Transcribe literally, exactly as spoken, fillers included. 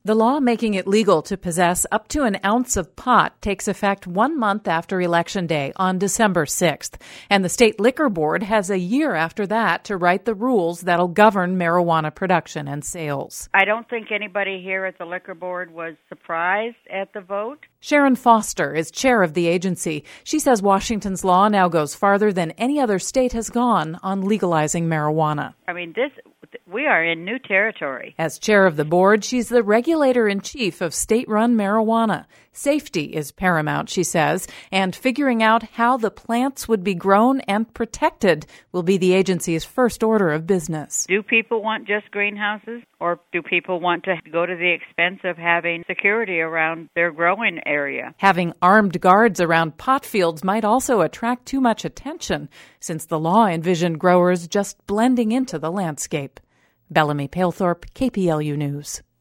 The law making it legal to possess up to an ounce of pot takes effect one month after Election Day on December sixth. And the State Liquor Board has a year after that to write the rules that'll govern marijuana production and sales. I don't think anybody here at the Liquor Board was surprised at the vote. Sharon Foster is chair of the agency. She says Washington's law now goes farther than any other state has gone on legalizing marijuana. I mean, this we are in new territory. As chair of the board, she's the regulator-in-chief of state-run marijuana. Safety is paramount, she says, and figuring out how the plants would be grown and protected will be the agency's first order of business. Do people want just greenhouses, or do people want to go to the expense of having security around their growing area? Having armed guards around pot fields might also attract too much attention, since the law envisioned growers just blending into the landscape. Bellamy Palethorpe, K P L U News.